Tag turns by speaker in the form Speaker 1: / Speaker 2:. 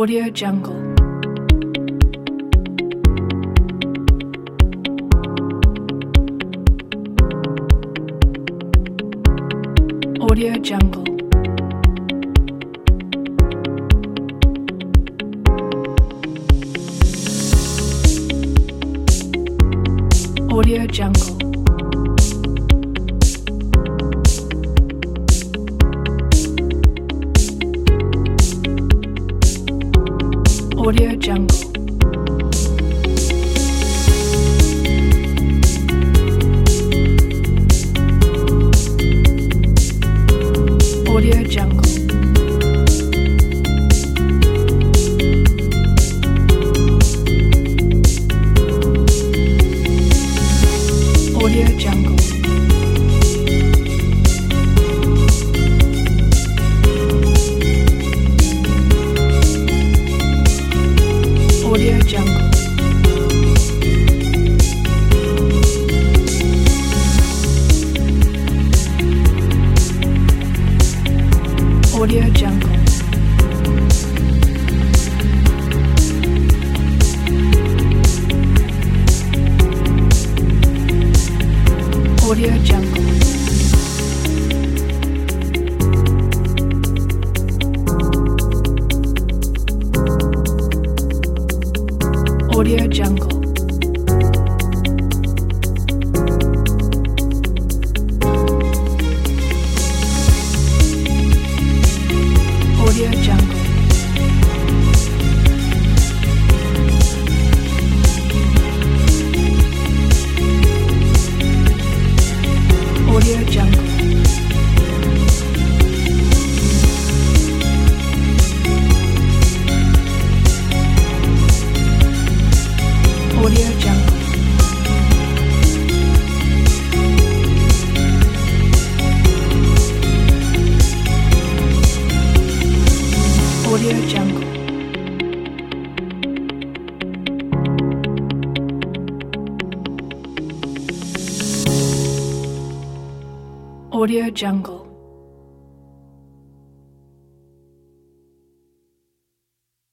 Speaker 1: Audio Jungle. Audio Jungle. Audio Jungle. Audio Jungle. Audio Jungle. Audio Jungle. Audio Jungle. Audio Jungle. Audio Jungle. Audio Jungle. Audio Jungle. Audio Jungle. Audio Jungle. Audio Jungle. Audio Jungle.